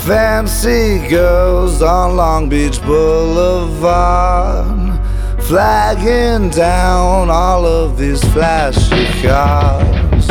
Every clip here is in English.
Fancy girls on Long Beach Boulevard, flagging down all of these flashy cars.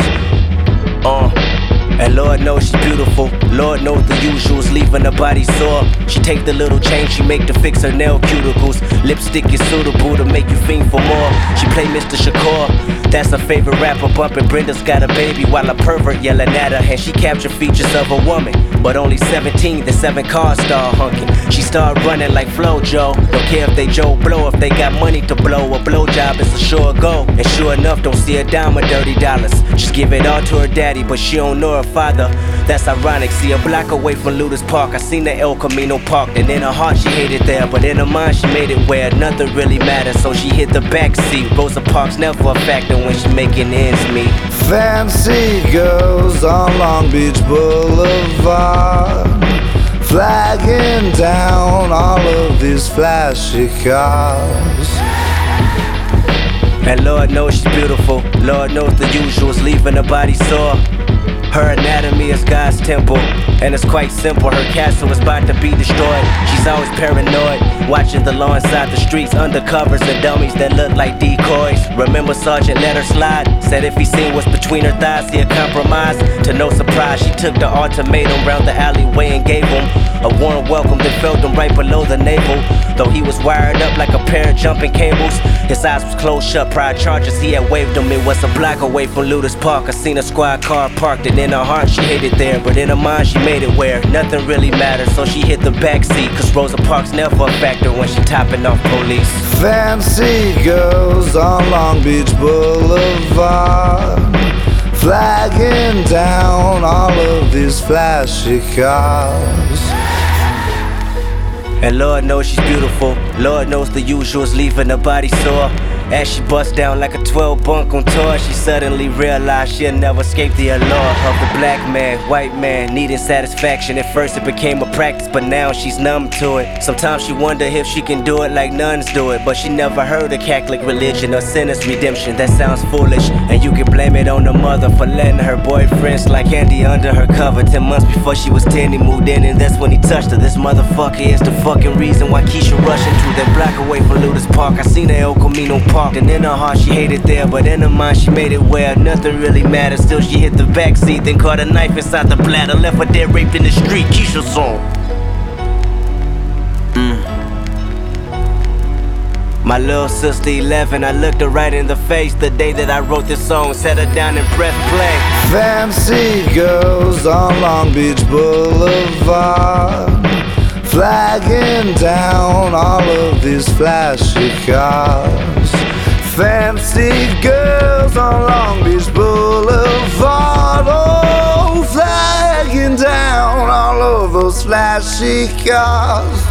And Lord knows she's beautiful. Lord knows the usuals, leaving her body sore. She take the little change she make to fix her nail cuticles. Lipstick is suitable to make you fiend for more. She play Mr. Shakur, that's her favorite rapper. Bumping Brenda's got a baby while a pervert yelling at her. And she captured features of a woman, but only 17, the 7 cars start honking. She start running like Flojo. Don't care if they Joe Blow, if they got money to blow. A blowjob is a sure go. And sure enough, don't see a dime of dirty dollars. Just give it all to her daddy, but she don't know her father. That's ironic, see a block away from Ludus Park I seen the El Camino parked, and in her heart she hated there, but in her mind she made it where nothing really matters. So she hit the back seat. Rosa Parks never a factor when she making ends meet. Fancy girls on Long Beach Boulevard, flagging down all of these flashy cars. And Lord knows she's beautiful. Lord knows the usuals, leaving her body sore. Her anatomy is God's temple, and it's quite simple. Her castle is about to be destroyed. She's always paranoid, watching the law inside the streets, undercovers and dummies that look like decoys. Remember Sergeant let her slide, said if he seen what's between her thighs he'd compromise. To no surprise, she took the ultimatum round the alleyway and gave him a warm welcome that felt him right below the navel. Though he was wired up like a pair of jumping cables, his eyes was closed shut, prior charges he had waved him. It was a block away from Ludus Park. I seen a squad car parked, and in her heart she hated there, but in her mind she made it where nothing really mattered. So she hit the back seat, cause Rosa Parks never a factor when she topping off police. Fancy girls on Long Beach Boulevard, flagging down all of these flashy cars. And Lord knows she's beautiful. Lord knows the usuals, leaving her body sore. As she busts down like a 12 bunk on tour, she suddenly realized she'll never escape the allure of the black man, white man, needing satisfaction. At first it became a practice, but now she's numb to it. Sometimes she wonder if she can do it like nuns do it, but she never heard of Catholic religion or sinner's redemption. That sounds foolish, and you can blame it on the mother for letting her boyfriend slide candy under her cover. 10 months before she was 10, he moved in, and that's when he touched her. This motherfucker is the fucking reason why Keisha rushing through that block away from Ludus Park. I seen the El Camino parked, and in her heart she hated there, but in her mind she made it where nothing really mattered. Still she hit the back seat, then caught a knife inside the bladder, left her dead raped in the street. Keisha song. My little sister 11, I looked her right in the face the day that I wrote this song, sat her down and pressed play. Fancy girls on Long Beach Boulevard, flagging down all of these flashy cars. Fancy girls on Long Beach Boulevard, oh, flagging down all of those flashy cars.